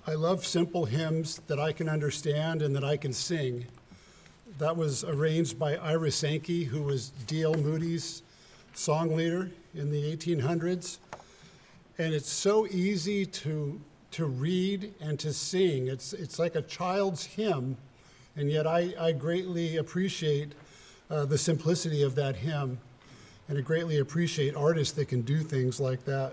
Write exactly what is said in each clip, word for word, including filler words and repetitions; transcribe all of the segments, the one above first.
I love simple hymns that I can understand and that I can sing. That was arranged by Ira Sankey, who was D L Moody's song leader in the eighteen hundreds. And it's so easy to to read and to sing. It's it's like a child's hymn, and yet I, I greatly appreciate uh, the simplicity of that hymn, and I greatly appreciate artists that can do things like that.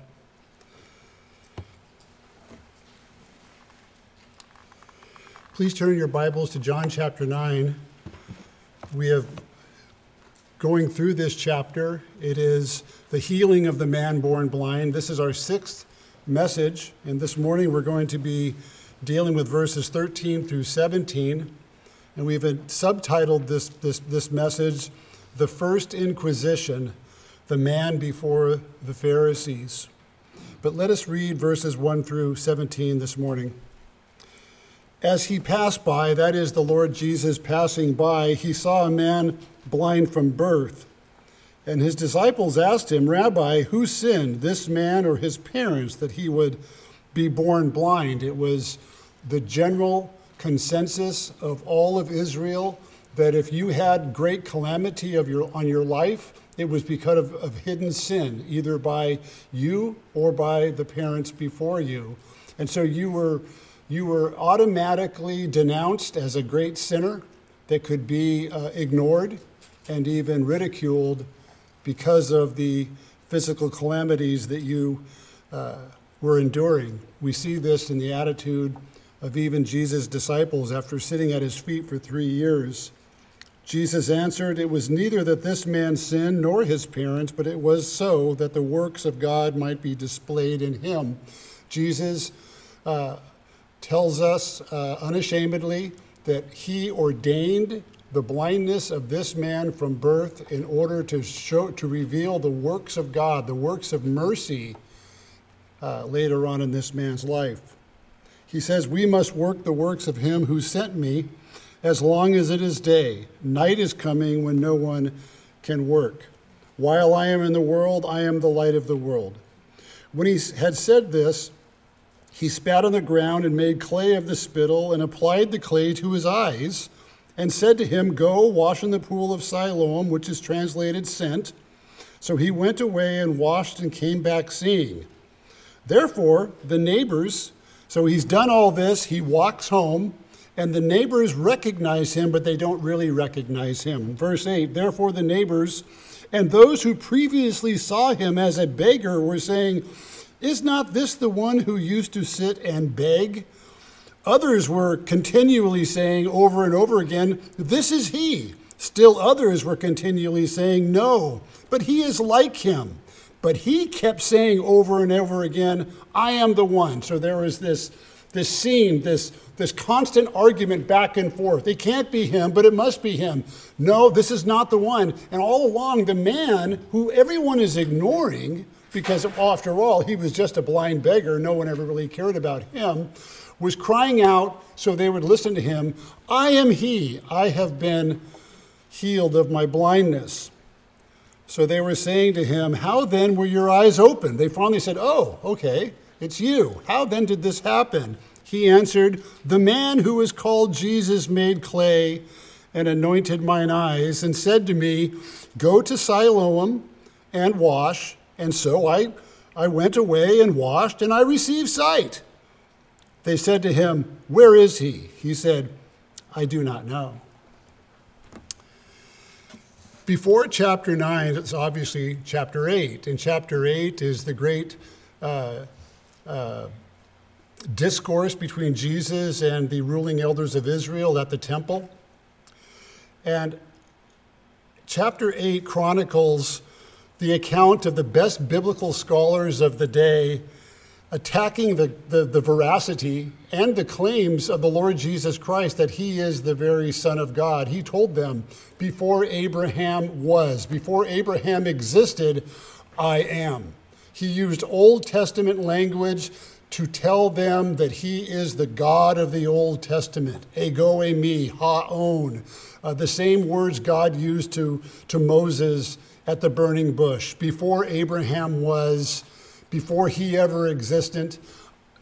Please turn your Bibles to John chapter nine. We have, going through this chapter, it is the healing of the man born blind. This is our sixth message, and this morning we're going to be dealing with verses thirteen through seventeen, and we've subtitled this, this, this message, The First Inquisition, the Man Before the Pharisees. But let us read verses one through seventeen this morning. As he passed by, that is the Lord Jesus passing by, he saw a man blind from birth. And his disciples asked him, Rabbi, who sinned, this man or his parents, that he would be born blind? It was the general consensus of all of Israel that if you had great calamity of your on your life, it was because of, of hidden sin, either by you or by the parents before you. And so you were you were automatically denounced as a great sinner that could be uh, ignored and even ridiculed because of the physical calamities that you uh, were enduring. We see this in the attitude of even Jesus' disciples after sitting at his feet for three years. Jesus answered, it was neither that this man sinned nor his parents, but it was so that the works of God might be displayed in him. Jesus uh, tells us uh, unashamedly that he ordained the blindness of this man from birth in order to show, to reveal the works of God, the works of mercy uh, later on in this man's life. He says, we must work the works of him who sent me as long as it is day. Night is coming when no one can work. While I am in the world, I am the light of the world. When he had said this, he spat on the ground and made clay of the spittle and applied the clay to his eyes and said to him, go wash in the pool of Siloam, which is translated sent. So he went away and washed and came back seeing. Therefore, the neighbors, so he's done all this, he walks home, and the neighbors recognize him, but they don't really recognize him. Verse eight, therefore the neighbors and those who previously saw him as a beggar were saying, is not this the one who used to sit and beg? Others were continually saying over and over again, this is he. Still others were continually saying, no, but he is like him. But he kept saying over and over again, I am the one. So there was this, this scene, this, this constant argument back and forth. It can't be him, but it must be him. No, this is not the one. And all along, the man who everyone is ignoring, because after all, he was just a blind beggar, no one ever really cared about him, was crying out so they would listen to him, I am he, I have been healed of my blindness. So they were saying to him, how then were your eyes opened? They finally said, oh, okay, it's you. How then did this happen? He answered, the man who is called Jesus made clay and anointed mine eyes and said to me, go to Siloam and wash. And so I, I went away and washed, and I received sight. They said to him, where is he? He said, I do not know. Before chapter nine, it's obviously chapter eight. And chapter eight is the great uh, uh, discourse between Jesus and the ruling elders of Israel at the temple. And chapter eight chronicles the account of the best biblical scholars of the day attacking the, the, the veracity and the claims of the Lord Jesus Christ that he is the very Son of God. He told them, before Abraham was, before Abraham existed, I am. He used Old Testament language to tell them that he is the God of the Old Testament, ego eimi, ha-on, uh, the same words God used to, to Moses at the burning bush. Before Abraham was, before he ever existed,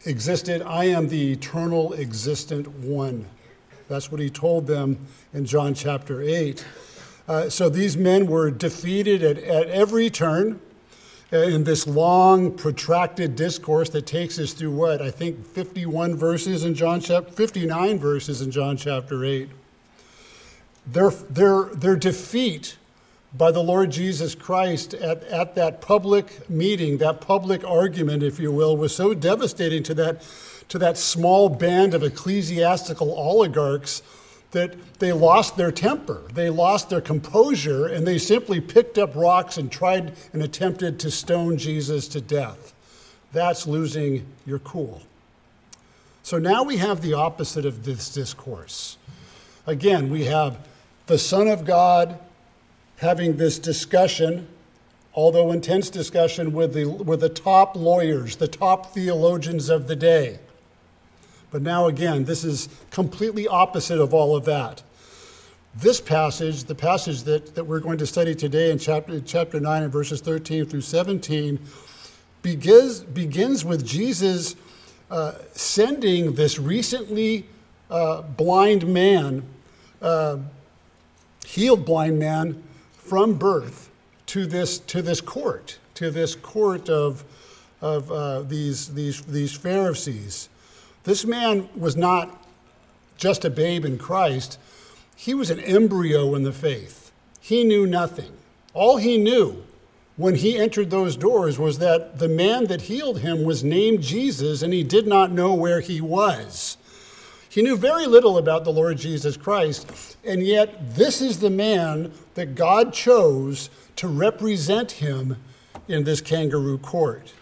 existed. I am the eternal existent one. That's what he told them in John chapter eight. Uh, so these men were defeated at, at every turn uh, in this long, protracted discourse that takes us through what? I think fifty-one verses in John chapter, fifty-nine verses in John chapter eight. Their, their, their defeat by the Lord Jesus Christ at, at that public meeting, that public argument, if you will, was so devastating to that, to that small band of ecclesiastical oligarchs that they lost their temper, they lost their composure, and they simply picked up rocks and tried and attempted to stone Jesus to death. That's losing your cool. So now we have the opposite of this discourse. Again, we have the Son of God having this discussion, although intense discussion, with the, with the top lawyers, the top theologians of the day. But now again, this is completely opposite of all of that. This passage, the passage that, that we're going to study today in chapter, chapter nine and verses thirteen through seventeen, begins, begins with Jesus uh, sending this recently uh, blind man, uh, healed blind man from birth to this, to this court, to this court of, of uh, these, these, these Pharisees. This man was not just a babe in Christ. He was an embryo in the faith. He knew nothing. All he knew when he entered those doors was that the man that healed him was named Jesus, and he did not know where he was. He knew very little about the Lord Jesus Christ, and yet this is the man that God chose to represent him in this kangaroo court.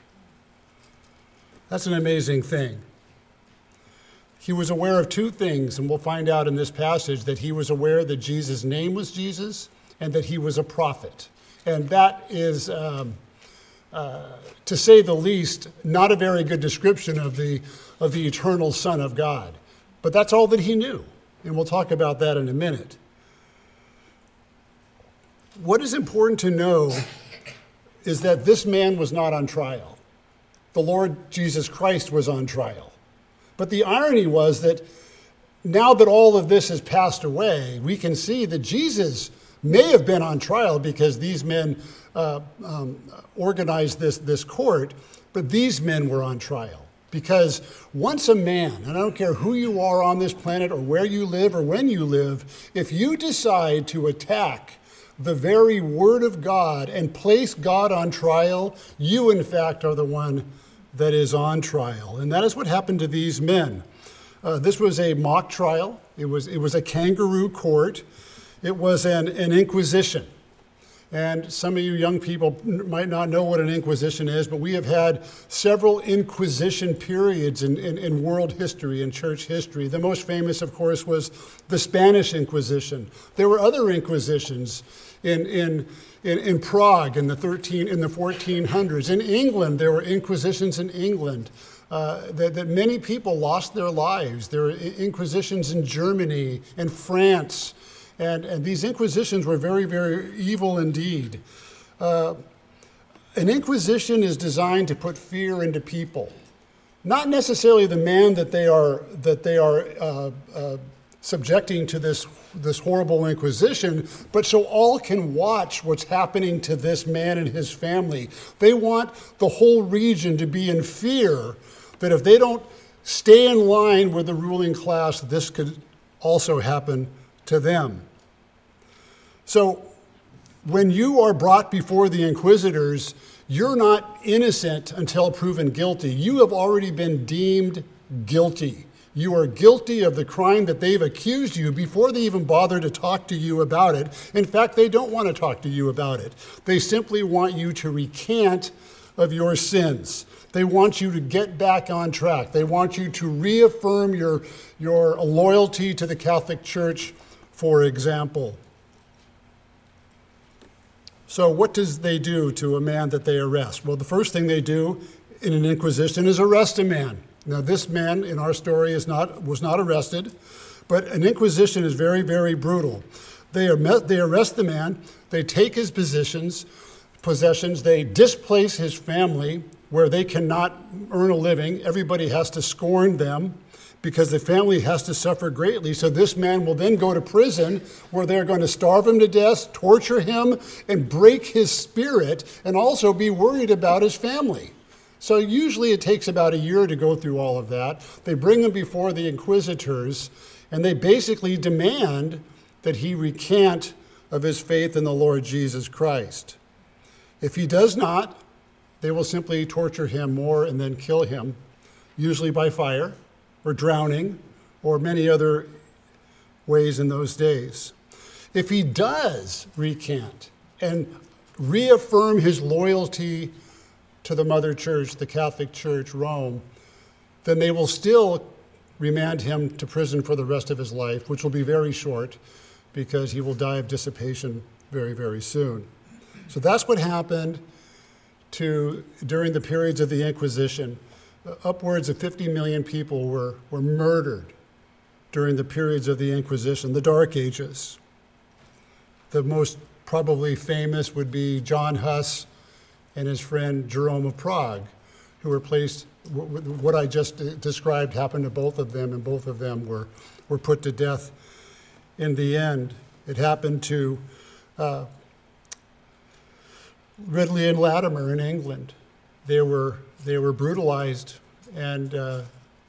That's an amazing thing. He was aware of two things, and we'll find out in this passage that he was aware that Jesus' name was Jesus and that he was a prophet. And that is, um, uh, to say the least, not a very good description of the, of the eternal Son of God. But that's all that he knew, and we'll talk about that in a minute. What is important to know is that this man was not on trial. The Lord Jesus Christ was on trial. But the irony was that now that all of this has passed away, we can see that Jesus may have been on trial because these men uh, um, organized this, this court, but these men were on trial. Because once a man, and I don't care who you are on this planet or where you live or when you live, if you decide to attack the very word of God and place God on trial, you in fact are the one that is on trial. And that is what happened to these men. Uh, this was a mock trial. It was, it was a kangaroo court. It was an, an inquisition. And some of you young people might not know what an inquisition is, but we have had several inquisition periods in, in, in world history and church history. The most famous, of course, was the Spanish Inquisition. There were other inquisitions in, in, in, in Prague in the thirteen in the fourteen hundreds. In England, there were inquisitions in England uh, that, that many people lost their lives. There were inquisitions in Germany and France. And, and these inquisitions were very, very evil indeed. Uh, an inquisition is designed to put fear into people, not necessarily the man that they are that they are uh, uh, subjecting to this this horrible inquisition, but so all can watch what's happening to this man and his family. They want the whole region to be in fear that if they don't stay in line with the ruling class, this could also happen to them. So when you are brought before the inquisitors, you're not innocent until proven guilty. You have already been deemed guilty. You are guilty of the crime that they've accused you before they even bother to talk to you about it. In fact, they don't want to talk to you about it. They simply want you to recant of your sins. They want you to get back on track. They want you to reaffirm your, your loyalty to the Catholic Church, for example. So what does they do to a man that they arrest? Well, the first thing they do in an inquisition is arrest a man. Now, this man in our story is not was not arrested, but an inquisition is very, very brutal. They are met, they arrest the man, they take his positions, possessions, they displace his family, where they cannot earn a living. Everybody has to scorn them because the family has to suffer greatly. So this man will then go to prison where they're going to starve him to death, torture him, and break his spirit, and also be worried about his family. So usually it takes about a year to go through all of that. They bring him before the inquisitors, and they basically demand that he recant of his faith in the Lord Jesus Christ. If he does not, they will simply torture him more and then kill him, usually by fire or drowning or many other ways in those days. If he does recant and reaffirm his loyalty to the Mother Church, the Catholic Church, Rome, then they will still remand him to prison for the rest of his life, which will be very short because he will die of dissipation very, very soon. So that's what happened to during the periods of the Inquisition. Upwards of fifty million people were, were murdered during the periods of the Inquisition, the Dark Ages. The most probably famous would be John Huss and his friend Jerome of Prague, who were placed, what I just described happened to both of them, and both of them were, were put to death in the end. It happened to uh, Ridley and Latimer in England. They were, they were brutalized, and uh,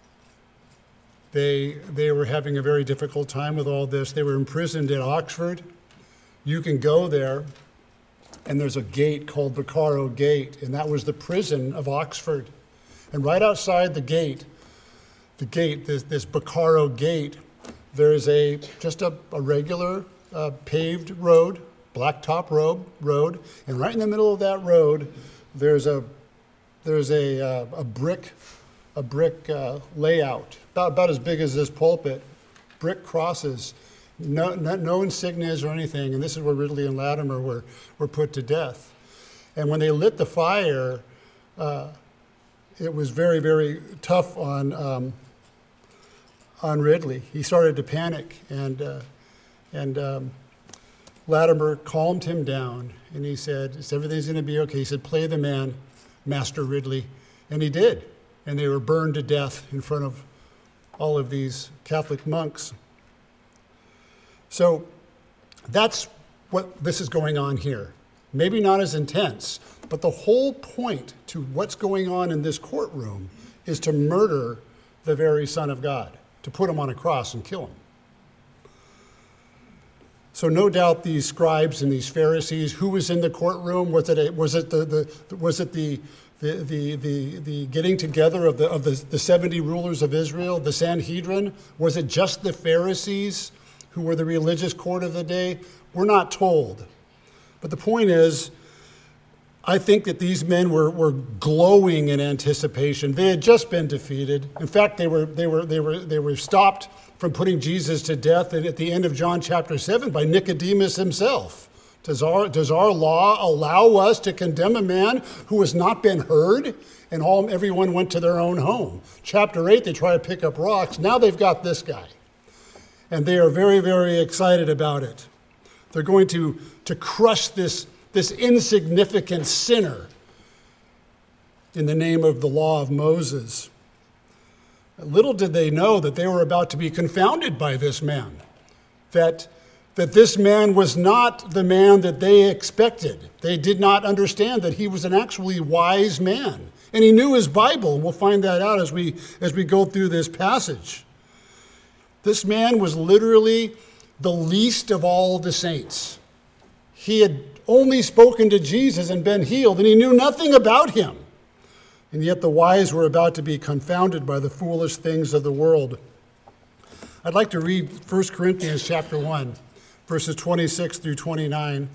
they, they were having a very difficult time with all this. They were imprisoned at Oxford. You can go there, and there's a gate called Vaccaro Gate, and that was the prison of Oxford. And right outside the gate, the gate, this, this Vaccaro Gate, there's a just a, a regular uh, paved road, blacktop road, road, and right in the middle of that road, there's a there's a uh, a brick a brick uh, layout about about as big as this pulpit, brick crosses. No, no, no insignias or anything, and this is where Ridley and Latimer were, were put to death. And when they lit the fire, uh, it was very, very tough on um, on Ridley. He started to panic, and uh, and um, Latimer calmed him down, and he said, "Everything's going to be okay." He said, "Play the man, Master Ridley," and he did. And they were burned to death in front of all of these Catholic monks. So that's what this is going on here. Maybe not as intense, but the whole point to what's going on in this courtroom is to murder the very Son of God, to put him on a cross and kill him. So no doubt these scribes and these Pharisees, who was in the courtroom? Was it a, was it the, the was it the the the the, the getting together of the of the, the seventy rulers of Israel, the Sanhedrin? Was it just the Pharisees who were the religious court of the day? We're not told. But the point is, I think that these men were, were glowing in anticipation. They had just been defeated. In fact, they were, they were, they were, they were stopped from putting Jesus to death at the end of John chapter seven by Nicodemus himself. Does our, does our law allow us to condemn a man who has not been heard? And all, everyone went to their own home. Chapter eight, they try to pick up rocks. Now they've got this guy. And they are very, very excited about it. They're going to, to crush this, this insignificant sinner in the name of the law of Moses. Little did they know that they were about to be confounded by this man, that, that this man was not the man that they expected. They did not understand that he was an actually wise man. And he knew his Bible, and we'll find that out as we, as we go through this passage. This man was literally the least of all the saints. He had only spoken to Jesus and been healed, and he knew nothing about him. And yet the wise were about to be confounded by the foolish things of the world. I'd like to read First Corinthians chapter one, verses twenty-six through twenty-nine.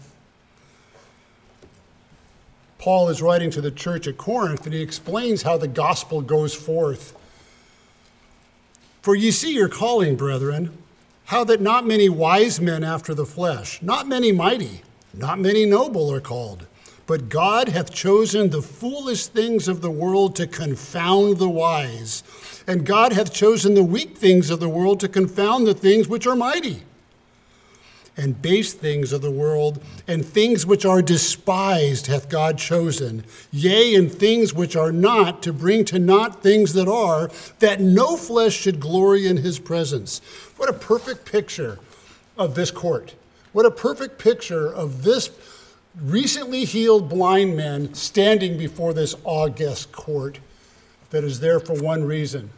Paul is writing to the church at Corinth, and he explains how the gospel goes forth. For ye see your calling, brethren, how that not many wise men after the flesh, not many mighty, not many noble are called, but God hath chosen the foolish things of the world to confound the wise, and God hath chosen the weak things of the world to confound the things which are mighty, and base things of the world, and things which are despised hath God chosen, yea, and things which are not, to bring to naught things that are, that no flesh should glory in his presence. What a perfect picture of this court. What a perfect picture of this recently healed blind man standing before this august court that is there for one reason: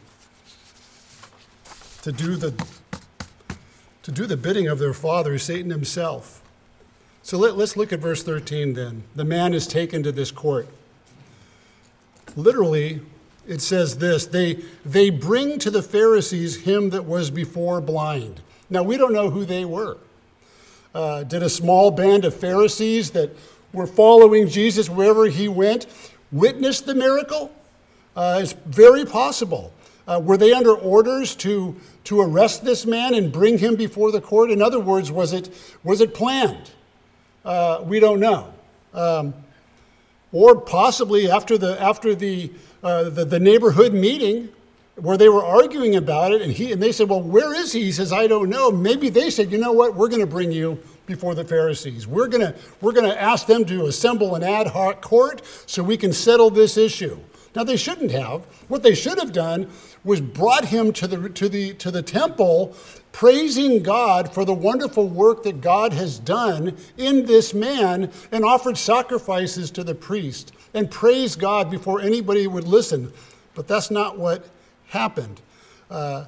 to do the to do the bidding of their father, Satan himself. So let, let's look at verse thirteen then. The man is taken to this court. Literally, it says this: they, they bring to the Pharisees him that was before blind. Now, we don't know who they were. Uh, did a small band of Pharisees that were following Jesus wherever he went witness the miracle? Uh, it's very possible. Uh, were they under orders to, to arrest this man and bring him before the court? In other words, was it, was it planned? Uh, we don't know. Um, or possibly after the, after the, uh, the, the neighborhood meeting where they were arguing about it, and, he, and they said, well, where is he? He says, I don't know. Maybe they said, you know what, we're going to bring you before the Pharisees. We're going to we're going to ask them to assemble an ad hoc court so we can settle this issue. Now, they shouldn't have. What they should have done was brought him to the to the to the temple, praising God for the wonderful work that God has done in this man, and offered sacrifices to the priest and praised God before anybody would listen. But that's not what happened. Uh,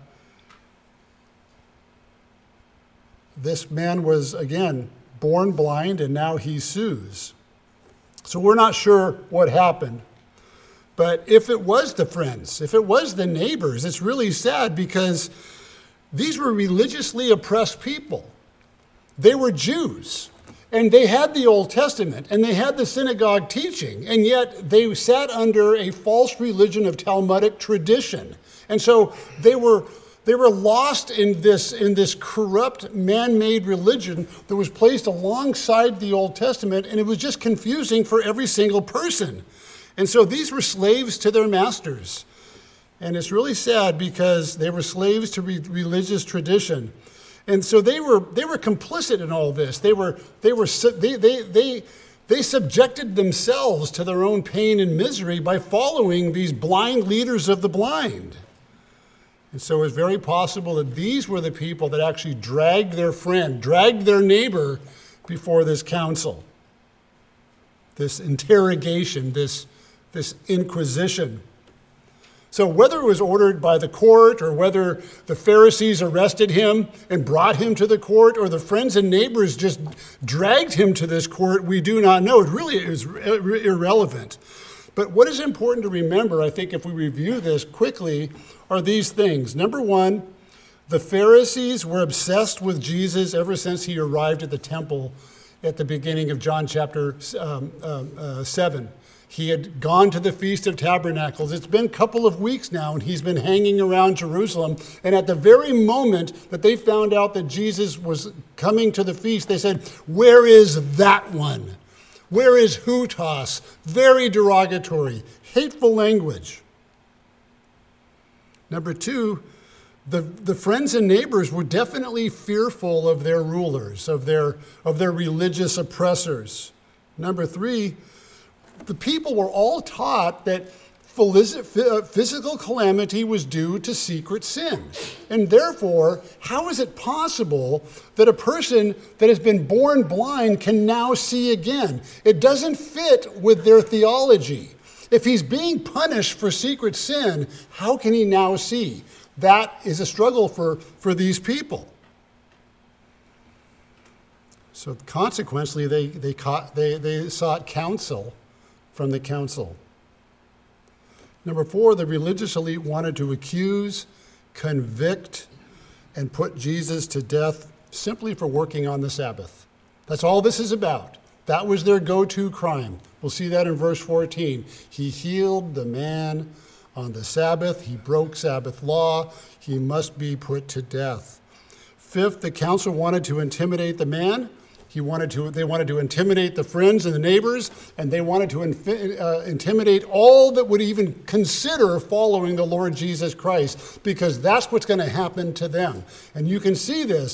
this man was, again, born blind, and now he sues. So we're not sure what happened. But if it was the friends, if it was the neighbors, it's really sad, because these were religiously oppressed people. They were Jews, and they had the Old Testament, and they had the synagogue teaching, and yet they sat under a false religion of Talmudic tradition. And so they were they were lost in this, in this corrupt, man-made religion that was placed alongside the Old Testament, and it was just confusing for every single person. And so these were slaves to their masters. And it's really sad, because they were slaves to re- religious tradition. And so they were they were complicit in all this. They were they were they they they they subjected themselves to their own pain and misery by following these blind leaders of the blind. And so it's very possible that these were the people that actually dragged their friend, dragged their neighbor before this council, this interrogation, this this inquisition. So whether it was ordered by the court, or whether the Pharisees arrested him and brought him to the court, or the friends and neighbors just dragged him to this court, we do not know. It really is irrelevant. But what is important to remember, I think, if we review this quickly, are these things. Number one, the Pharisees were obsessed with Jesus ever since he arrived at the temple at the beginning of John chapter um, uh, uh, seven. He had gone to the Feast of Tabernacles. It's been a couple of weeks now, and he's been hanging around Jerusalem. And at the very moment that they found out that Jesus was coming to the feast, they said, where is that one? Where is Hutos? Very derogatory, hateful language. Number two, the, the friends and neighbors were definitely fearful of their rulers, of their, of their religious oppressors. Number three, the people were all taught that physical calamity was due to secret sin. And therefore, how is it possible that a person that has been born blind can now see again? It doesn't fit with their theology. If he's being punished for secret sin, how can he now see? That is a struggle for, for these people. So consequently, they, they, caught, they, they sought counsel from the council. Number four, the religious elite wanted to accuse, convict, and put Jesus to death simply for working on the Sabbath. That's all this is about. That was their go-to crime. We'll see that in verse fourteen. He healed the man on the Sabbath. He broke Sabbath law. He must be put to death. Fifth, the council wanted to intimidate the man. He wanted to, they wanted to intimidate the friends and the neighbors, and they wanted to infi- uh, intimidate all that would even consider following the Lord Jesus Christ, because that's what's going to happen to them. And you can see this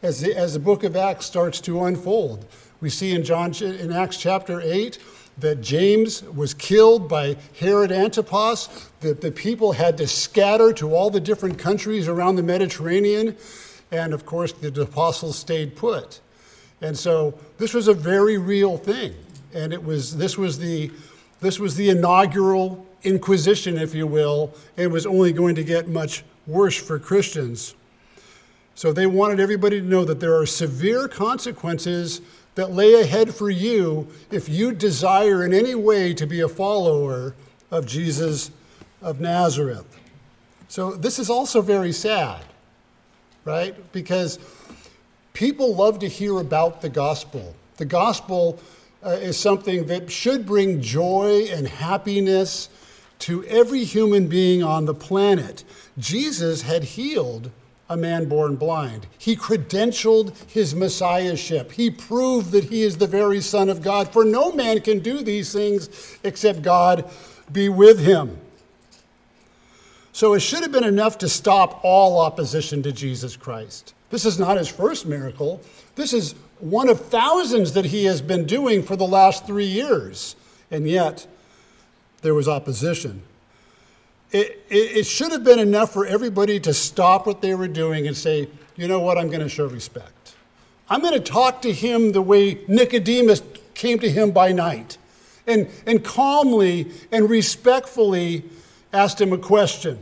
as the, as the book of Acts starts to unfold. We see in John in Acts chapter eight that James was killed by Herod Antipas, that the people had to scatter to all the different countries around the Mediterranean, and of course the apostles stayed put. And so this was a very real thing, and it was this was the this was the inaugural Inquisition, if you will, and it was only going to get much worse for Christians. So they wanted everybody to know that there are severe consequences that lay ahead for you if you desire in any way to be a follower of Jesus of Nazareth. So this is also very sad, right? Because people love to hear about the gospel. The gospel uh, is something that should bring joy and happiness to every human being on the planet. Jesus had healed a man born blind. He credentialed his messiahship. He proved that he is the very Son of God. For no man can do these things except God be with him. So it should have been enough to stop all opposition to Jesus Christ. This is not his first miracle. This is one of thousands that he has been doing for the last three years. And yet, there was opposition. It, it, it should have been enough for everybody to stop what they were doing and say, you know what, I'm going to show respect. I'm going to talk to him the way Nicodemus came to him by night, and, and calmly and respectfully asked him a question.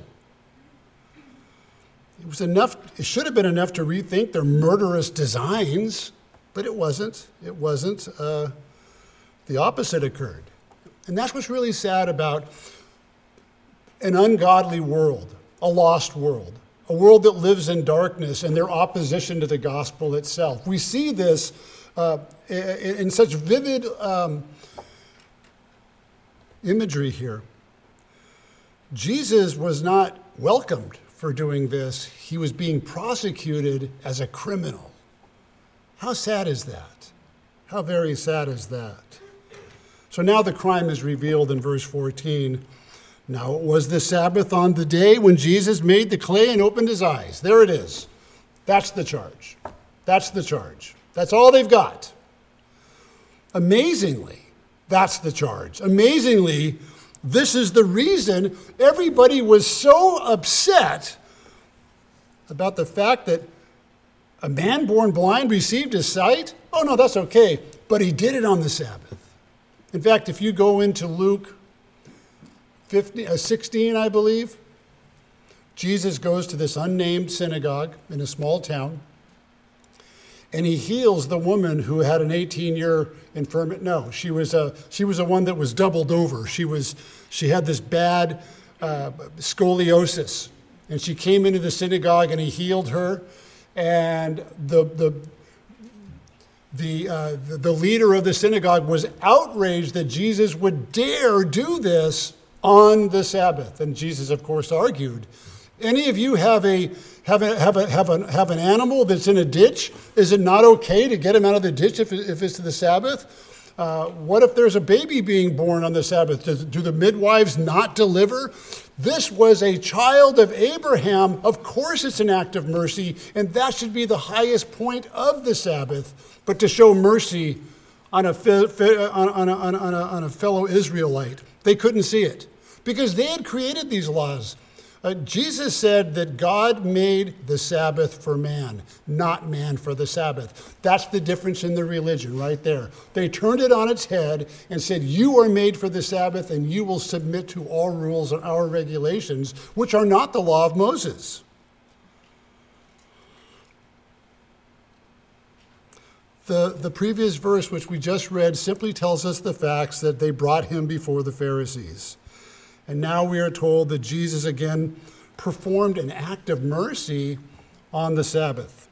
It was enough, it should have been enough to rethink their murderous designs, but it wasn't. It wasn't. Uh, the opposite occurred. And that's what's really sad about an ungodly world, a lost world, a world that lives in darkness and their opposition to the gospel itself. We see this uh, in, in such vivid um, imagery here. Jesus was not welcomed for doing this. He was being prosecuted as a criminal. How sad is that? How very sad is that? So now the crime is revealed in verse fourteen. Now it was the Sabbath on the day when Jesus made the clay and opened his eyes. There it is. That's the charge. That's the charge. That's all they've got. Amazingly, that's the charge. Amazingly, this is the reason everybody was so upset about the fact that a man born blind received his sight. Oh, no, that's okay. But he did it on the Sabbath. In fact, if you go into Luke fifteen, uh, sixteen, I believe, Jesus goes to this unnamed synagogue in a small town, and he heals the woman who had an eighteen-year infirmity. No, she was a she was a one that was doubled over. She was she had this bad uh, scoliosis, and she came into the synagogue, and he healed her, and the the. The, uh, the the leader of the synagogue was outraged that Jesus would dare do this on the Sabbath. And Jesus, of course, argued, any of you have a have a, have a, have a, have an animal that's in a ditch? Is it not okay to get him out of the ditch if, it, if it's to the Sabbath? Uh, what if there's a baby being born on the Sabbath? Does, do the midwives not deliver? This was a child of Abraham. Of course it's an act of mercy, and that should be the highest point of the Sabbath. But to show mercy on a, on, a, on, a, on, a, on a fellow Israelite, they couldn't see it because they had created these laws. Uh, Jesus said that God made the Sabbath for man, not man for the Sabbath. That's the difference in the religion right there. They turned it on its head and said, you are made for the Sabbath and you will submit to all rules and our regulations, which are not the law of Moses. The, the previous verse, which we just read, simply tells us the facts that they brought him before the Pharisees. And now we are told that Jesus again performed an act of mercy on the Sabbath.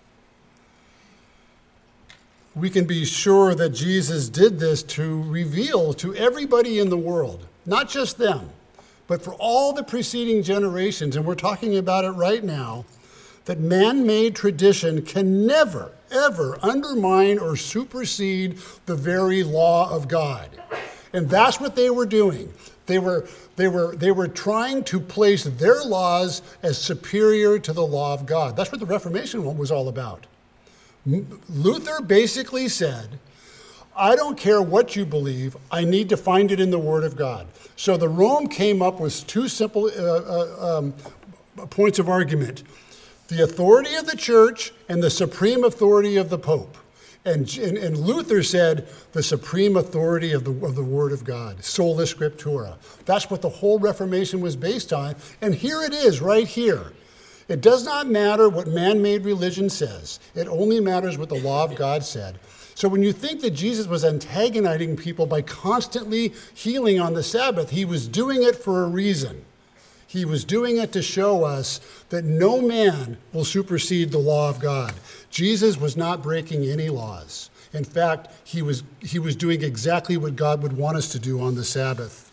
We can be sure that Jesus did this to reveal to everybody in the world, not just them, but for all the preceding generations, and we're talking about it right now, that man-made tradition can never, ever undermine or supersede the very law of God. And that's what they were doing. They were, they were, they were trying to place their laws as superior to the law of God. That's what the Reformation was all about. Luther basically said, I don't care what you believe, I need to find it in the Word of God. So the Rome came up with two simple uh, uh, um, points of argument: the authority of the church and the supreme authority of the Pope. And, and, and Luther said the supreme authority of the, of the Word of God, sola scriptura. That's what the whole Reformation was based on. And here it is, right here. It does not matter what man-made religion says. It only matters what the law of God said. So when you think that Jesus was antagonizing people by constantly healing on the Sabbath, he was doing it for a reason. He was doing it to show us that no man will supersede the law of God. Jesus was not breaking any laws. In fact, he was, he was doing exactly what God would want us to do on the Sabbath.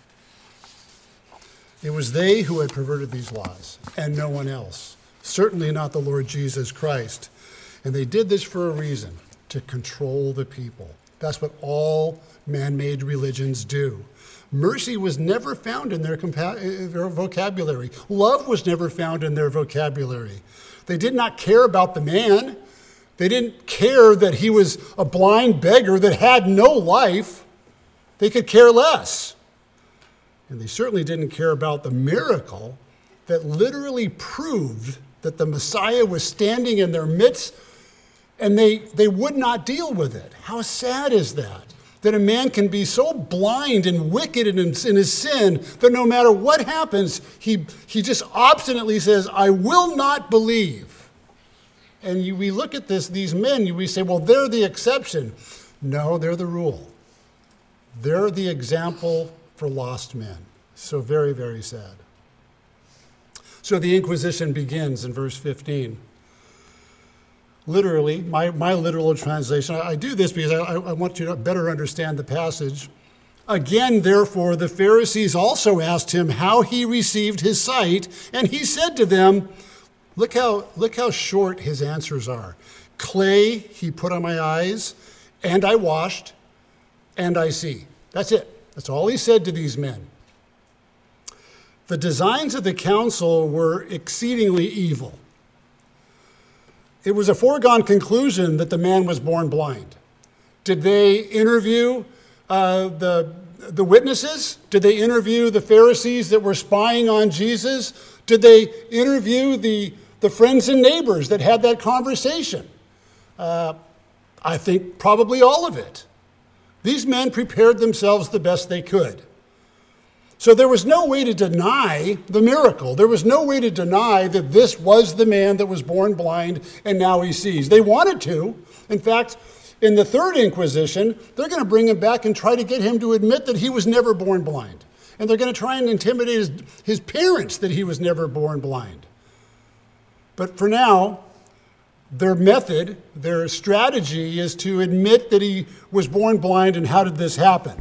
It was they who had perverted these laws, and no one else. Certainly not the Lord Jesus Christ. And they did this for a reason: to control the people. That's what all man-made religions do. Mercy was never found in their, compa- their vocabulary. Love was never found in their vocabulary. They did not care about the man. They didn't care that he was a blind beggar that had no life. They could care less. And they certainly didn't care about the miracle that literally proved that the Messiah was standing in their midst, and they, they would not deal with it. How sad is that? That a man can be so blind and wicked in his, in his sin that no matter what happens, he, he just obstinately says, I will not believe. And you, we look at this, these men, we say, well, they're the exception. No, they're the rule. They're the example for lost men. So very, very sad. So the Inquisition begins in verse fifteen. Literally, my, my literal translation, I, I do this because I, I want you to better understand the passage. Again, therefore, the Pharisees also asked him how he received his sight, and he said to them, look how, look how short his answers are. Clay he put on my eyes, and I washed, and I see. That's it. That's all he said to these men. The designs of the council were exceedingly evil. It was a foregone conclusion that the man was born blind. Did they interview uh, the, the witnesses? Did they interview the Pharisees that were spying on Jesus? Did they interview the, the friends and neighbors that had that conversation? Uh, I think probably all of it. These men prepared themselves the best they could. So there was no way to deny the miracle. There was no way to deny that this was the man that was born blind and now he sees. They wanted to. In fact, in the third Inquisition, they're going to bring him back and try to get him to admit that he was never born blind. And they're going to try and intimidate his, his parents that he was never born blind. But for now, their method, their strategy is to admit that he was born blind. And how did this happen?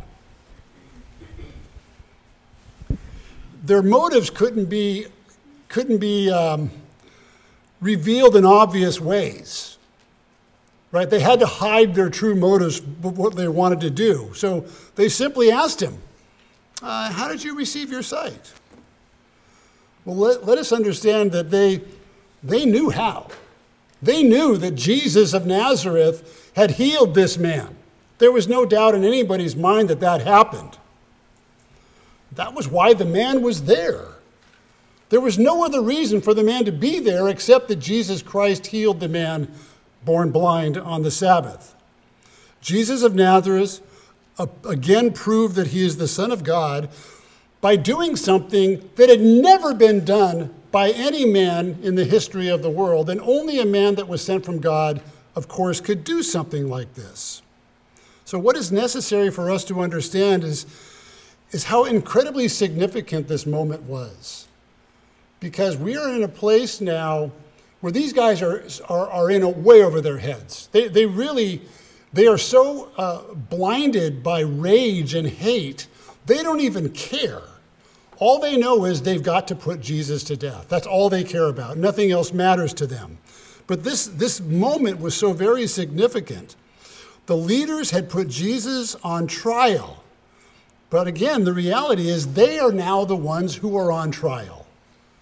Their motives couldn't be, couldn't be um, revealed in obvious ways, right? They had to hide their true motives, what they wanted to do. So they simply asked him, uh, how did you receive your sight? Well, let, let us understand that they, they knew how. They knew that Jesus of Nazareth had healed this man. There was no doubt in anybody's mind that that happened. That was why the man was there. There was no other reason for the man to be there except that Jesus Christ healed the man born blind on the Sabbath. Jesus of Nazareth uh, again proved that he is the Son of God by doing something that had never been done by any man in the history of the world, and only a man that was sent from God, of course, could do something like this. So what is necessary for us to understand is is how incredibly significant this moment was. Because we are in a place now where these guys are, are, are in a way over their heads. They, they really, they are so uh, blinded by rage and hate, they don't even care. All they know is they've got to put Jesus to death. That's all they care about. Nothing else matters to them. But this, this moment was so very significant. The leaders had put Jesus on trial. But again, the reality is they are now the ones who are on trial.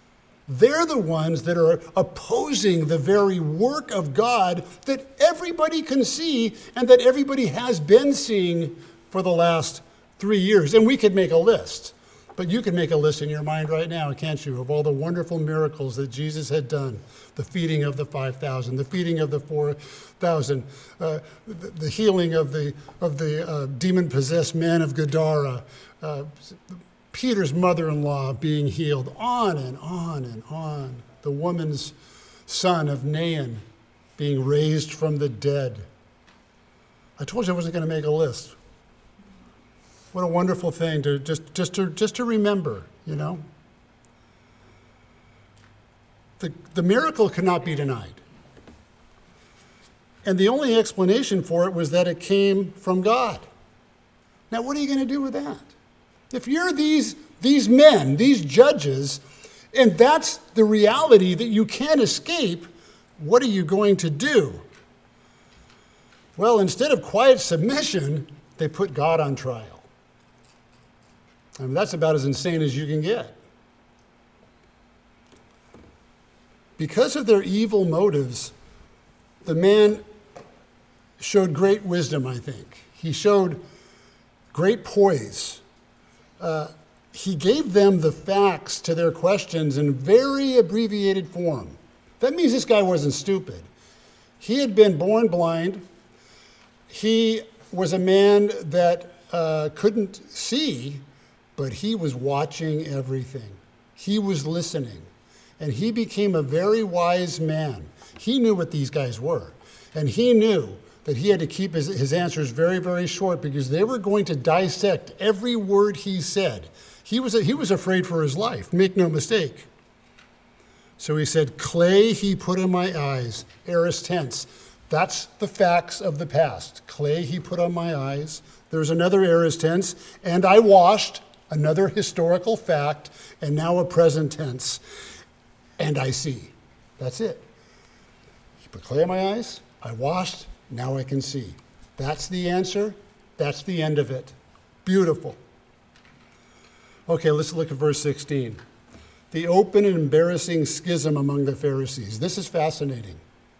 They're the ones that are opposing the very work of God that everybody can see and that everybody has been seeing for the last three years. And we could make a list, but you can make a list in your mind right now, can't you, of all the wonderful miracles that Jesus had done. The feeding of the five thousand, the feeding of the four thousand, uh, the, the healing of the, of the uh, demon-possessed man of Gadara, uh, Peter's mother-in-law being healed, on and on and on. The woman's son of Nain being raised from the dead. I told you I wasn't going to make a list. What a wonderful thing to just, just to just to remember, you know. The, the miracle cannot be denied. And the only explanation for it was that it came from God. Now, what are you going to do with that? If you're these, these men, these judges, and that's the reality that you can't escape, what are you going to do? Well, instead of quiet submission, they put God on trial. I mean, that's about as insane as you can get. Because of their evil motives, the man showed great wisdom, I think. He showed great poise. Uh, he gave them the facts to their questions in very abbreviated form. That means this guy wasn't stupid. He had been born blind. He was a man that uh, couldn't see, but he was watching everything. He was listening. And he became a very wise man. He knew what these guys were. And he knew that he had to keep his, his answers very, very short because they were going to dissect every word he said. He was, he was afraid for his life, make no mistake. So he said, clay he put in my eyes, aorist tense. That's the facts of the past. Clay he put on my eyes. There's another aorist tense, and I washed, another historical fact, and now a present tense. And I see. That's it. He put clay in my eyes, I washed, now I can see. That's the answer. That's the end of it. Beautiful. Okay, let's look at verse sixteen. The open and embarrassing schism among the Pharisees. This is fascinating.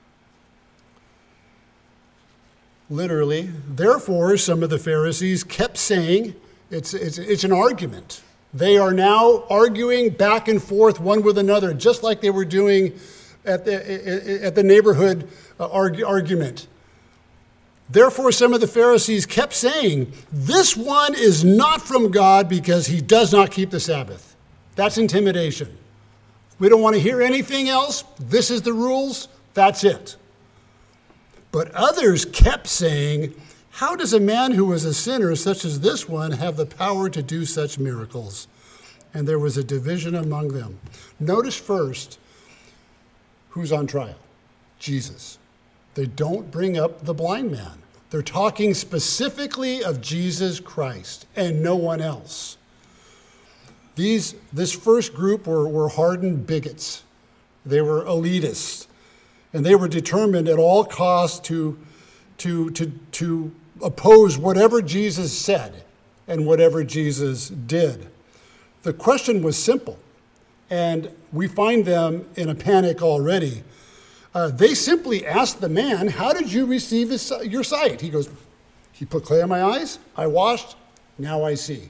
Literally, therefore, some of the Pharisees kept saying, it's, it's, it's an argument. They are now arguing back and forth one with another, just like they were doing at the, at the neighborhood argument. Therefore, some of the Pharisees kept saying, this one is not from God because he does not keep the Sabbath. That's intimidation. We don't want to hear anything else. This is the rules. That's it. But others kept saying, how does a man who was a sinner such as this one have the power to do such miracles? And there was a division among them. Notice first, who's on trial? Jesus. They don't bring up the blind man. They're talking specifically of Jesus Christ and no one else. These, this first group were, were hardened bigots. They were elitists. And they were determined at all costs to, to, to, to oppose whatever Jesus said and whatever Jesus did. The question was simple, and we find them in a panic already. Uh, they simply asked the man, how did you receive his, your sight? He goes, he put clay on my eyes, I washed, now I see.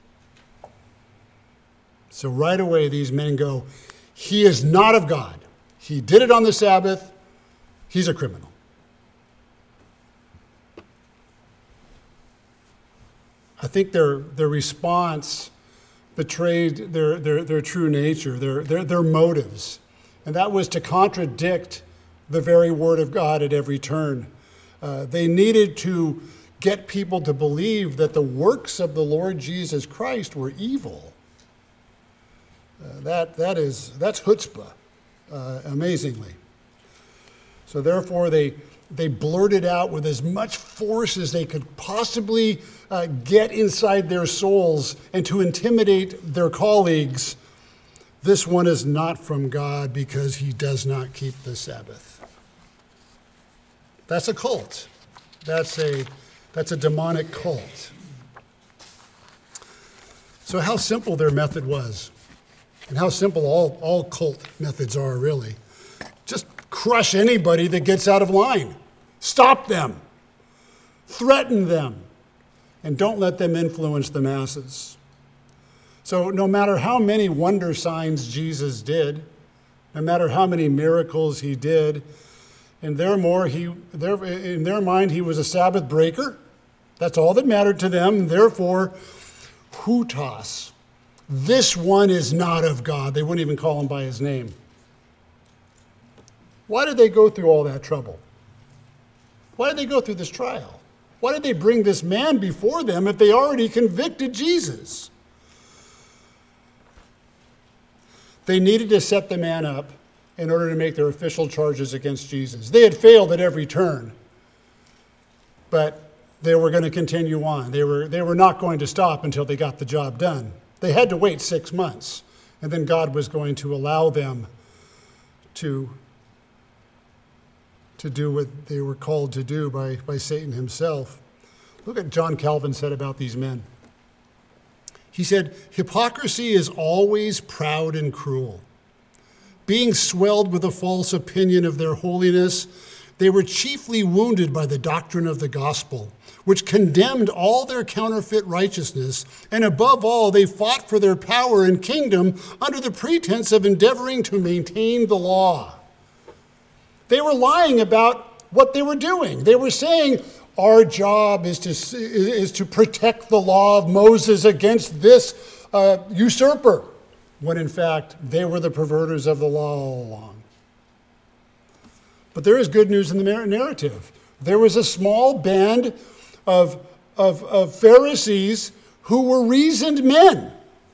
So right away these men go, he is not of God. He did it on the Sabbath. He's a criminal. I think their, their response betrayed their, their, their true nature, their, their, their motives. And that was to contradict the very word of God at every turn. Uh, they needed to get people to believe that the works of the Lord Jesus Christ were evil. Uh, that, that is, that's chutzpah, uh, amazingly. So therefore, they, they blurted out with as much force as they could possibly uh, get inside their souls and to intimidate their colleagues. This one is not from God because he does not keep the Sabbath. That's a cult. That's a, that's a demonic cult. So how simple their method was. And how simple all, all cult methods are, really. Just crush anybody that gets out of line. Stop them. Threaten them. And don't let them influence the masses. So no matter how many wonder signs Jesus did, no matter how many miracles he did, in their, more, he, their, in their mind, he was a Sabbath breaker. That's all that mattered to them. Therefore, hutos. This one is not of God. They wouldn't even call him by his name. Why did they go through all that trouble? Why did they go through this trial? Why did they bring this man before them if they already convicted Jesus? They needed to set the man up in order to make their official charges against Jesus. They had failed at every turn, but they were going to continue on. They were, they were not going to stop until they got the job done. They had to wait six months, and then God was going to allow them to, to do what they were called to do by, by Satan himself. Look what John Calvin said about these men. He said, hypocrisy is always proud and cruel. Being swelled with a false opinion of their holiness, they were chiefly wounded by the doctrine of the gospel, which condemned all their counterfeit righteousness, and above all, they fought for their power and kingdom under the pretense of endeavoring to maintain the law. They were lying about what they were doing. They were saying, our job is to, is to protect the law of Moses against this uh, usurper, when in fact they were the perverters of the law all along. But there is good news in the narrative. There was a small band of, of, of Pharisees who were reasoned men.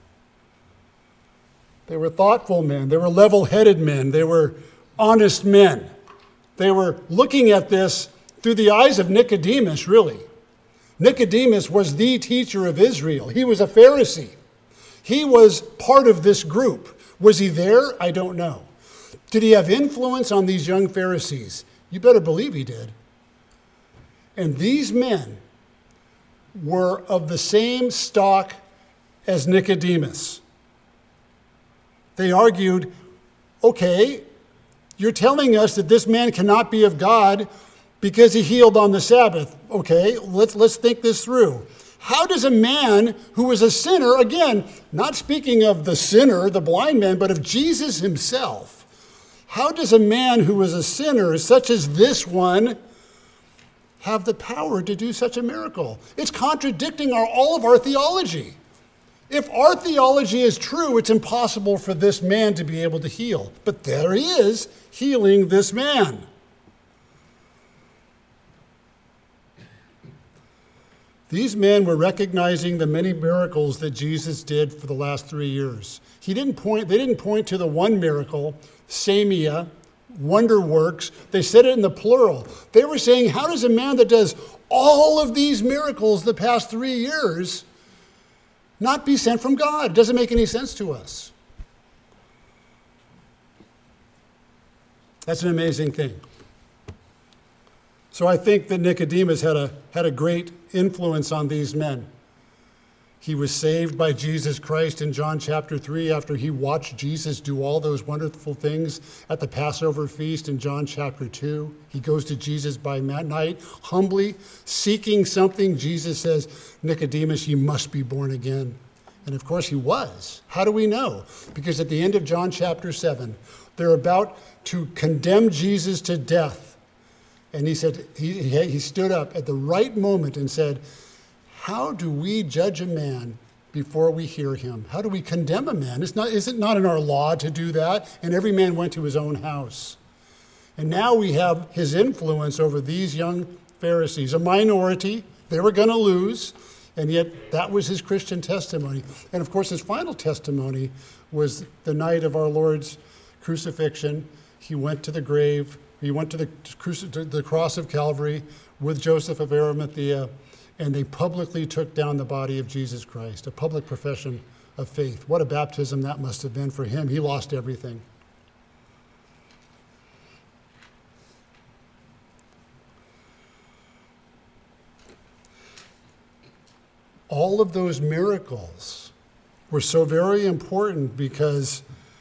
They were thoughtful men. They were level-headed men. They were honest men. They were looking at this through the eyes of Nicodemus, really. Nicodemus was the teacher of Israel. He was a Pharisee. He was part of this group. Was he there? I don't know. Did he have influence on these young Pharisees? You better believe he did. And these men were of the same stock as Nicodemus. They argued, okay, you're telling us that this man cannot be of God because he healed on the Sabbath. Okay, let's, let's think this through. How does a man who was a sinner, again, not speaking of the sinner, the blind man, but of Jesus himself, how does a man who was a sinner, such as this one, have the power to do such a miracle? It's contradicting our, all of our theology. If our theology is true, it's impossible for this man to be able to heal. But there he is, healing this man. These men were recognizing the many miracles that Jesus did for the last three years. He didn't point, they didn't point to the one miracle, Samia, wonder works. They said it in the plural. They were saying, how does a man that does all of these miracles the past three years not be sent from God? It doesn't make any sense to us. That's an amazing thing. So I think that Nicodemus had a, had a great influence on these men. He was saved by Jesus Christ in John chapter three after he watched Jesus do all those wonderful things at the Passover feast in John chapter two. He goes to Jesus by night, humbly seeking something. Jesus says, Nicodemus, you must be born again. And of course he was. How do we know? Because at the end of John chapter seven, they're about to condemn Jesus to death. And he said, he, he stood up at the right moment and said, how do we judge a man before we hear him? How do we condemn a man? It's not, is it not in our law to do that? And every man went to his own house. And now we have his influence over these young Pharisees, a minority. They were going to lose, and yet that was his Christian testimony. And of course, his final testimony was the night of our Lord's crucifixion. He went to the grave. He went to the, to the cross of Calvary with Joseph of Arimathea, and they publicly took down the body of Jesus Christ, a public profession of faith. What a baptism that must have been for him. He lost everything. All of those miracles were so very important because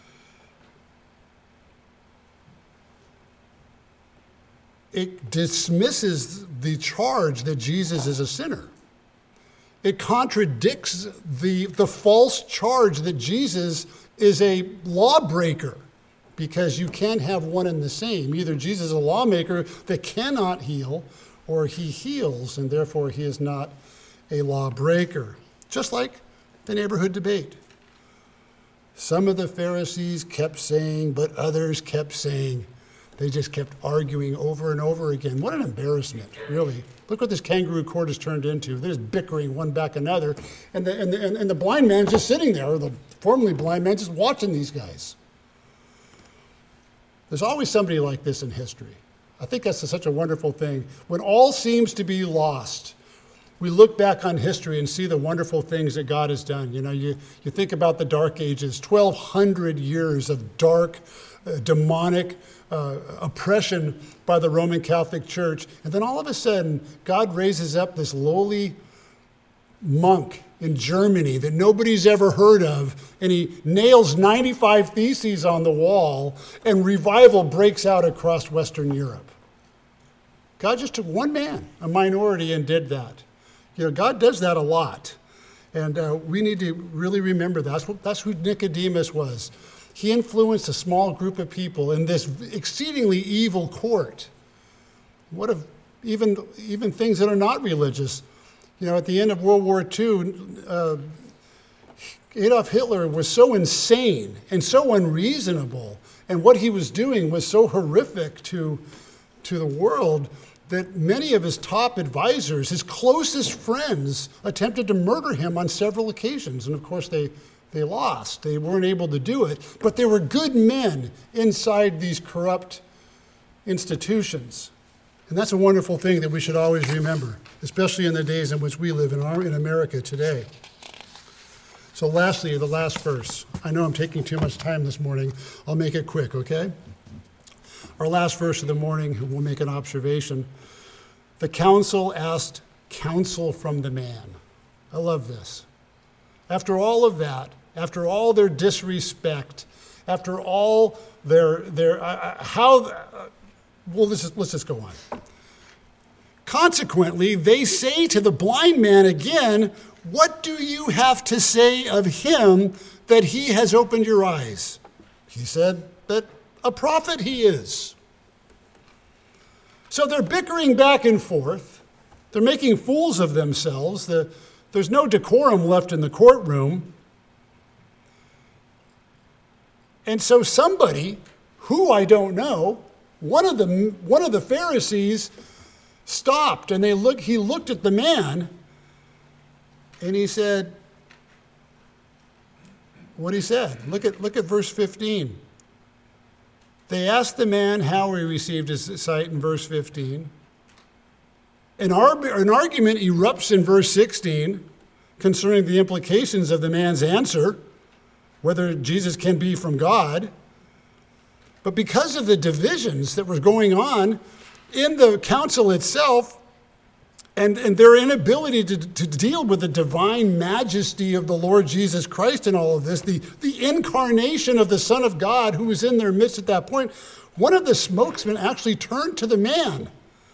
it dismisses the charge that Jesus is a sinner. It contradicts the, the false charge that Jesus is a lawbreaker, because you can't have one and the same. Either Jesus is a lawmaker that cannot heal, or he heals, and therefore he is not a lawbreaker. Just like the neighborhood debate. Some of the Pharisees kept saying, but others kept saying. They just kept arguing over and over again. What an embarrassment, really. Look what this kangaroo court has turned into. They're just bickering one back another. And the, and, the, and the blind man's just sitting there, or the formerly blind man just watching these guys. There's always somebody like this in history. I think that's such a wonderful thing. When all seems to be lost, we look back on history and see the wonderful things that God has done. You know, you, you think about the Dark Ages, twelve hundred years of dark, uh, demonic uh, oppression by the Roman Catholic Church. And then all of a sudden, God raises up this lowly monk in Germany that nobody's ever heard of, and he nails ninety-five theses on the wall, and revival breaks out across Western Europe. God just took one man, a minority, and did that. You know, God does that a lot, and uh, we need to really remember that. That's, what, that's who Nicodemus was. He influenced a small group of people in this exceedingly evil court. What if even, even things that are not religious? You know, at the end of World War Two, uh, Adolf Hitler was so insane and so unreasonable, and what he was doing was so horrific to, to the world, that many of his top advisors, his closest friends, attempted to murder him on several occasions. And of course, they, they lost. They weren't able to do it. But there were good men inside these corrupt institutions. And that's a wonderful thing that we should always remember, especially in the days in which we live in, our, in America today. So lastly, the last verse. I know I'm taking too much time this morning. I'll make it quick, okay? Our last verse of the morning, we'll make an observation. The council asked counsel from the man. I love this. After all of that, after all their disrespect, after all their, their uh, how, uh, well, let's just, let's just go on. Consequently, they say to the blind man again, what do you have to say of him that he has opened your eyes? He said that a prophet he is. So they're bickering back and forth. They're making fools of themselves. The, there's no decorum left in the courtroom. And so somebody, who I don't know, one of the, one of the Pharisees stopped, and they look, he looked at the man, and he said, what he said. Look at, look at verse fifteen. They asked the man how he received his sight in verse fifteen. An, ar- an argument erupts in verse sixteen concerning the implications of the man's answer, whether Jesus can be from God. But because of the divisions that were going on in the council itself, and, and their inability to, to deal with the divine majesty of the Lord Jesus Christ in all of this, the, the incarnation of the Son of God who was in their midst at that point, one of the spokesmen actually turned to the man.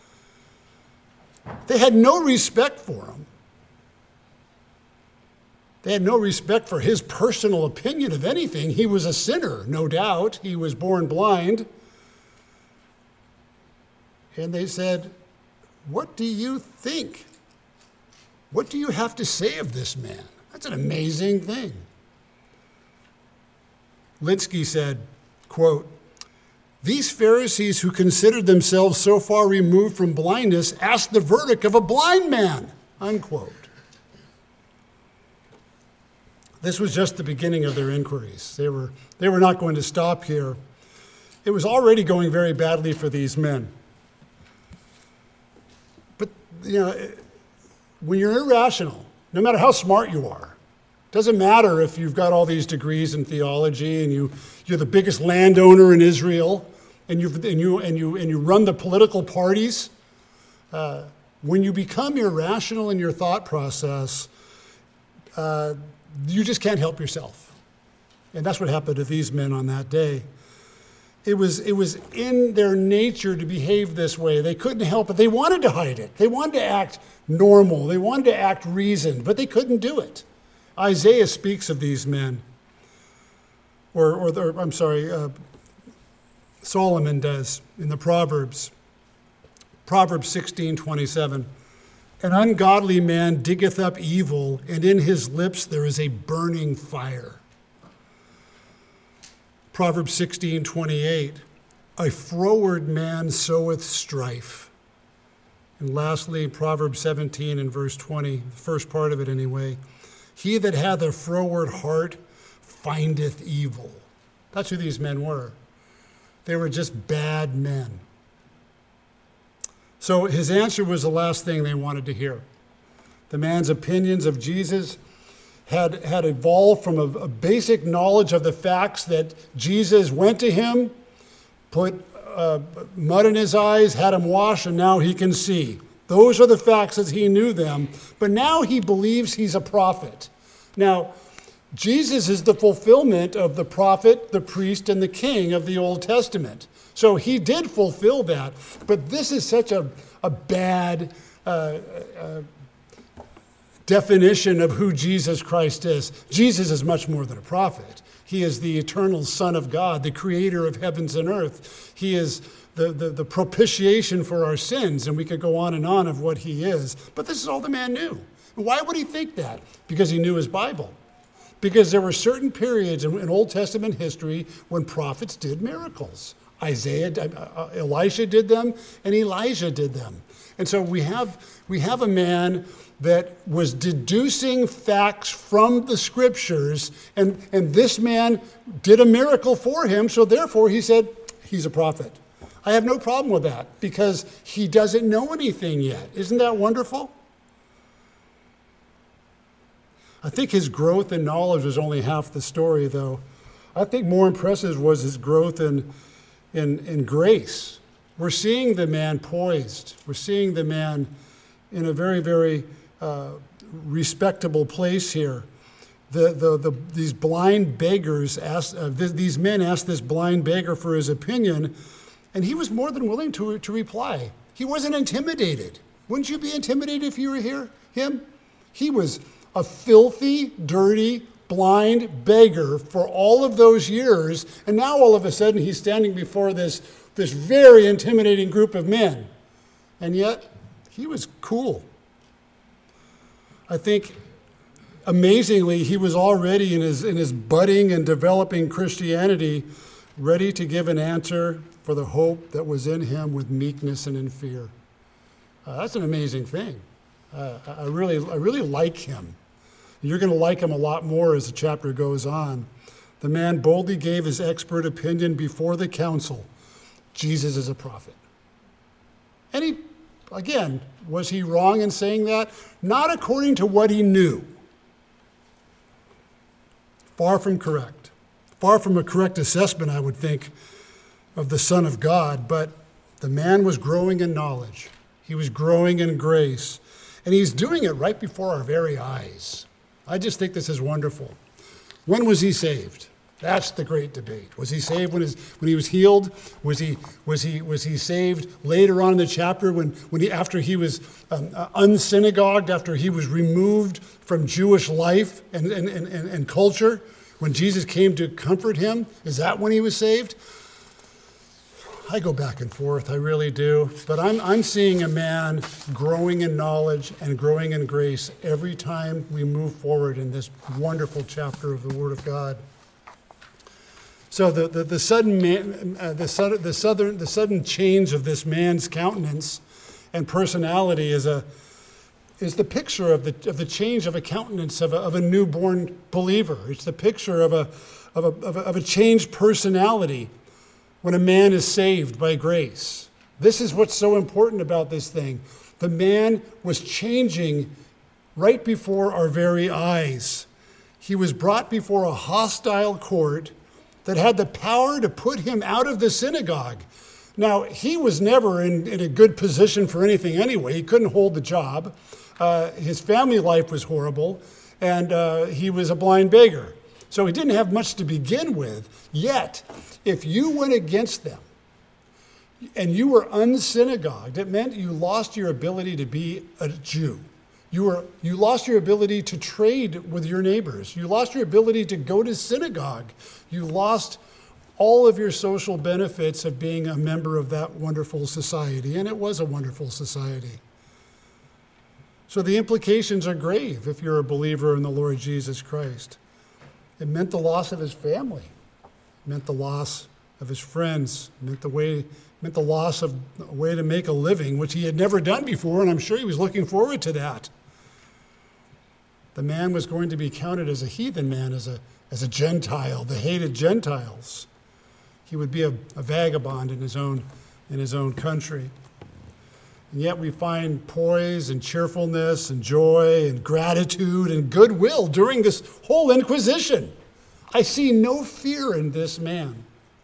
They had no respect for him. They had no respect for his personal opinion of anything. He was a sinner, no doubt. He was born blind. And they said, what do you think? What do you have to say of this man? That's an amazing thing. Linsky said, quote, these Pharisees who considered themselves so far removed from blindness asked the verdict of a blind man, unquote. This was just the beginning of their inquiries. They were, they were not going to stop here. It was already going very badly for these men. But, you know, when you're irrational, no matter how smart you are, it doesn't matter if you've got all these degrees in theology and you, you're the biggest landowner in Israel and, you've, and, you, and, you, and you run the political parties. Uh, when you become irrational in your thought process, uh, you just can't help yourself. And that's what happened to these men on that day. It was, it was in their nature to behave this way. They couldn't help it. They wanted to hide it. They wanted to act normal. They wanted to act reasoned, but they couldn't do it. Isaiah speaks of these men. Or, or, or I'm sorry, uh, Solomon does in the Proverbs. Proverbs sixteen twenty-seven. An ungodly man diggeth up evil, and in his lips there is a burning fire. Proverbs sixteen twenty-eight, a froward man soweth strife. And lastly, Proverbs seventeen and verse twenty, the first part of it anyway, he that hath a froward heart findeth evil. That's who these men were. They were just bad men. So his answer was the last thing they wanted to hear. The man's opinions of Jesus had, had evolved from a, a basic knowledge of the facts that Jesus went to him, put uh, mud in his eyes, had him washed, and now he can see. Those are the facts as he knew them. But now he believes he's a prophet. Now, Jesus is the fulfillment of the prophet, the priest, and the king of the Old Testament. So he did fulfill that. But this is such a, a bad uh, uh, definition of who Jesus Christ is. Jesus is much more than a prophet. He is the eternal Son of God, the creator of heavens and earth. He is the, the, the propitiation for our sins, and we could go on and on of what he is. But this is all the man knew. Why would he think that? Because he knew his Bible. Because there were certain periods in, in Old Testament history when prophets did miracles. Isaiah, uh, Elisha did them, and Elijah did them. And so we have, we have a man that was deducing facts from the scriptures, and, and this man did a miracle for him, so therefore he said, he's a prophet. I have no problem with that, because he doesn't know anything yet. Isn't that wonderful? I think his growth in knowledge was only half the story, though. I think more impressive was his growth in, in, in grace. We're seeing the man poised. We're seeing the man in a very, very uh, respectable place here. The, the, the, these blind beggars, asked, uh, th- these men asked this blind beggar for his opinion, and he was more than willing to, to reply. He wasn't intimidated. Wouldn't you be intimidated if you were here, him? He was a filthy, dirty, blind beggar for all of those years, and now all of a sudden he's standing before this, this very intimidating group of men. And yet, he was cool. I think, amazingly, he was already in his, in his budding and developing Christianity, ready to give an answer for the hope that was in him with meekness and in fear. Uh, that's an amazing thing. Uh, I really, I really like him. You're going to like him a lot more as the chapter goes on. The man boldly gave his expert opinion before the council. Jesus is a prophet. And he, again, was he wrong in saying that? Not according to what he knew. Far from correct. Far from a correct assessment, I would think, of the Son of God. But the man was growing in knowledge. He was growing in grace. And he's doing it right before our very eyes. I just think this is wonderful. When was he saved? That's the great debate. Was he saved when, his, when he was healed? Was he, was he, was he saved later on in the chapter when, when he, after he was um, uh, unsynagogued, after he was removed from Jewish life and, and, and, and culture, when Jesus came to comfort him? Is that when he was saved? I go back and forth, I really do. But I'm, I'm seeing a man growing in knowledge and growing in grace every time we move forward in this wonderful chapter of the Word of God. So the, the, the, sudden, man, uh, the, sudden, the, southern, the sudden change of this man's countenance and personality is, a, is the picture of the, of the change of a countenance of a, of a newborn believer. It's the picture of a, of a, of a, of a changed personality when a man is saved by grace. This is what's so important about this thing. The man was changing right before our very eyes. He was brought before a hostile court that had the power to put him out of the synagogue. Now, he was never in, in a good position for anything anyway. He couldn't hold the job. Uh, his family life was horrible. and uh, he was a blind beggar. So he didn't have much to begin with. Yet, if you went against them and you were unsynagogued, it meant you lost your ability to be a Jew. You were you lost your ability to trade with your neighbors. You lost your ability to go to synagogue. You lost all of your social benefits of being a member of that wonderful society, and it was a wonderful society. So the implications are grave if you're a believer in the Lord Jesus Christ. It meant the loss of his family. It meant the loss of his friends. It meant the way, meant the loss of a way to make a living, which he had never done before, and I'm sure he was looking forward to that. The man was going to be counted as a heathen man, as a, as a Gentile, the hated Gentiles. He would be a, a vagabond in his own, in his own country. And yet we find poise and cheerfulness and joy and gratitude and goodwill during this whole Inquisition. I see no fear in this man.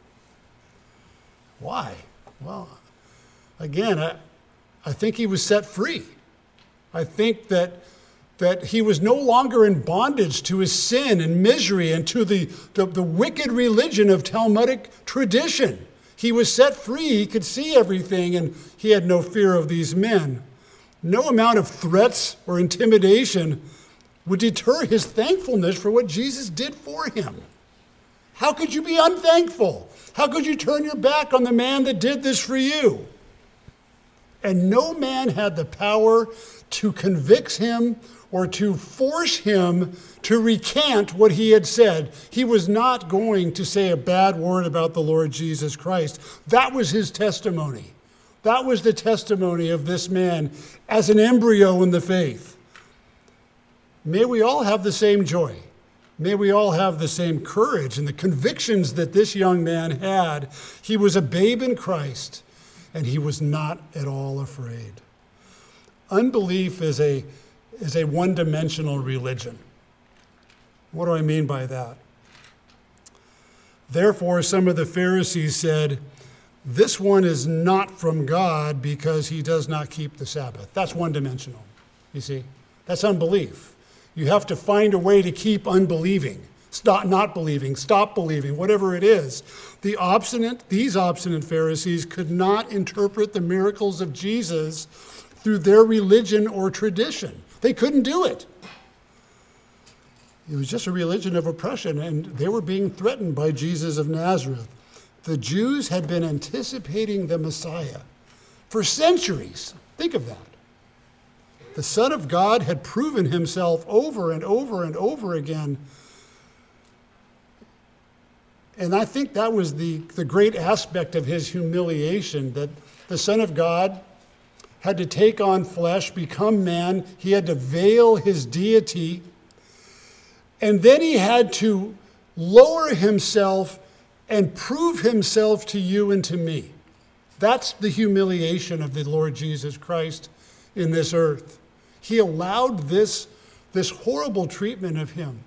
Why? Well, again, I, I think he was set free. I think that, that he was no longer in bondage to his sin and misery and to the, the, the wicked religion of Talmudic tradition. He was set free. He could see everything, and he had no fear of these men. No amount of threats or intimidation would deter his thankfulness for what Jesus did for him. How could you be unthankful? How could you turn your back on the man that did this for you? And no man had the power to convict him or to force him to recant what he had said. He was not going to say a bad word about the Lord Jesus Christ. That was his testimony. That was the testimony of this man as an embryo in the faith. May we all have the same joy. May we all have the same courage and the convictions that this young man had. He was a babe in Christ, and he was not at all afraid. Unbelief is a is a one-dimensional religion. What do I mean by that? Therefore, some of the Pharisees said, this one is not from God because he does not keep the Sabbath. That's one-dimensional, you see. That's unbelief. You have to find a way to keep unbelieving, stop not believing, stop believing, whatever it is. The obstinate, these obstinate Pharisees could not interpret the miracles of Jesus through their religion or tradition. They couldn't do it. It was just a religion of oppression, and they were being threatened by Jesus of Nazareth. The Jews had been anticipating the Messiah for centuries. Think of that. The Son of God had proven himself over and over and over again. And I think that was the, the great aspect of his humiliation, that the Son of God had to take on flesh, become man. He had to veil his deity. And then he had to lower himself and prove himself to you and to me. That's the humiliation of the Lord Jesus Christ in this earth. He allowed this, this horrible treatment of him.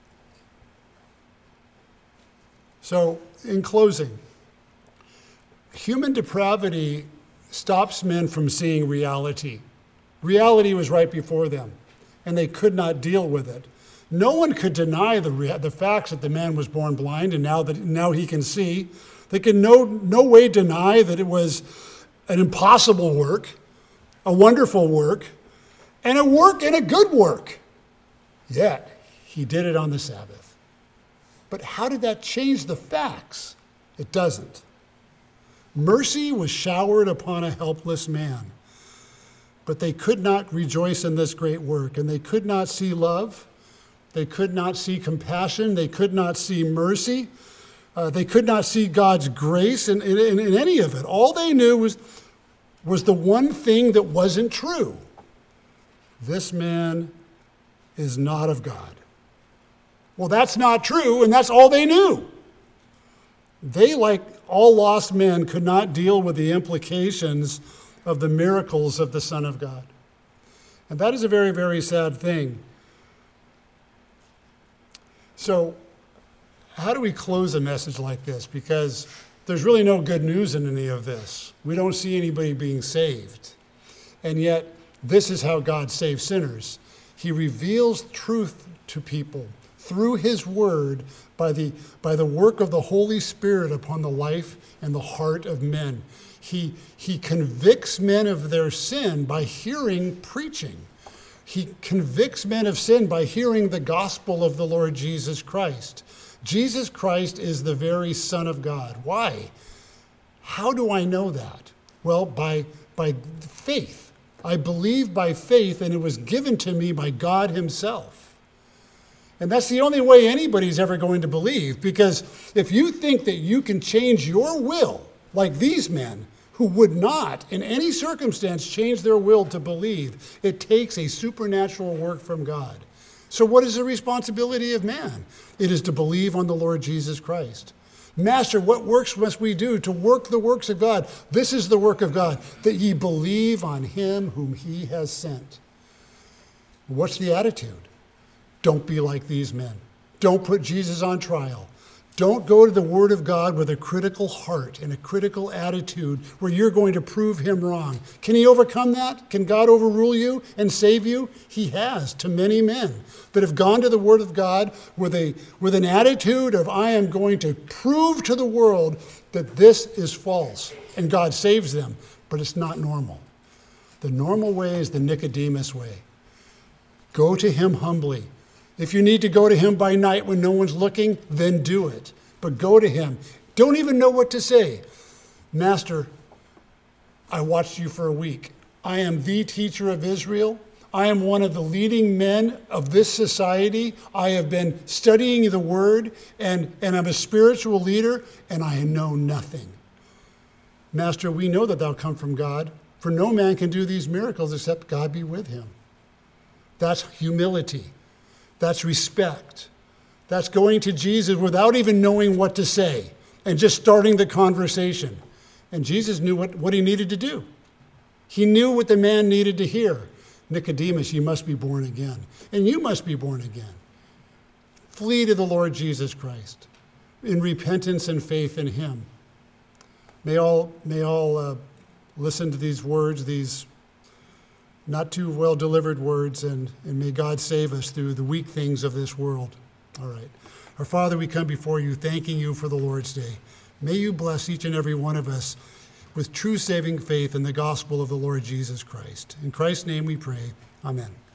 So, in closing, human depravity stops men from seeing reality. Reality was right before them, and they could not deal with it. No one could deny the, rea- the facts that the man was born blind, and now that now he can see. They could no, no way deny that it was an impossible work, a wonderful work, and a work and a good work. Yet, he did it on the Sabbath. But how did that change the facts? It doesn't. Mercy was showered upon a helpless man, but they could not rejoice in this great work, and they could not see love. They could not see compassion. They could not see mercy. Uh, they could not see God's grace in, in, in any of it. All they knew was, was the one thing that wasn't true. This man is not of God. Well, that's not true, and that's all they knew. They, like all lost men, could not deal with the implications of the miracles of the Son of God. And that is a very, very sad thing. So, how do we close a message like this? Because there's really no good news in any of this. We don't see anybody being saved. And yet, this is how God saves sinners. He reveals truth to people through his word by the, by the work of the Holy Spirit upon the life and the heart of men. He, he convicts men of their sin by hearing preaching. He convicts men of sin by hearing the gospel of the Lord Jesus Christ. Jesus Christ is the very Son of God. Why? How do I know that? Well, by, by faith. I believe by faith, and it was given to me by God himself. And that's the only way anybody's ever going to believe, because if you think that you can change your will, like these men, who would not, in any circumstance, change their will to believe, it takes a supernatural work from God. So what is the responsibility of man? It is to believe on the Lord Jesus Christ. Master, what works must we do to work the works of God? This is the work of God, that ye believe on him whom he has sent. What's the attitude? Don't be like these men. Don't put Jesus on trial. Don't go to the Word of God with a critical heart and a critical attitude where you're going to prove him wrong. Can he overcome that? Can God overrule you and save you? He has to many men that have gone to the Word of God with a with an attitude of, I am going to prove to the world that this is false, and God saves them, but it's not normal. The normal way is the Nicodemus way. Go to him humbly. If you need to go to him by night when no one's looking, then do it. But go to him. Don't even know what to say. Master, I watched you for a week. I am the teacher of Israel. I am one of the leading men of this society. I have been studying the word, and, and I'm a spiritual leader, and I know nothing. Master, we know that thou come from God, for no man can do these miracles except God be with him. That's humility. That's respect. That's going to Jesus without even knowing what to say and just starting the conversation. And Jesus knew what, what he needed to do. He knew what the man needed to hear. Nicodemus, you must be born again. And you must be born again. Flee to the Lord Jesus Christ in repentance and faith in him. May all, may all uh, listen to these words, these not too well delivered words, and, and may God save us through the weak things of this world. All right. Our Father, we come before you thanking you for the Lord's Day. May you bless each and every one of us with true saving faith in the gospel of the Lord Jesus Christ. In Christ's name we pray. Amen.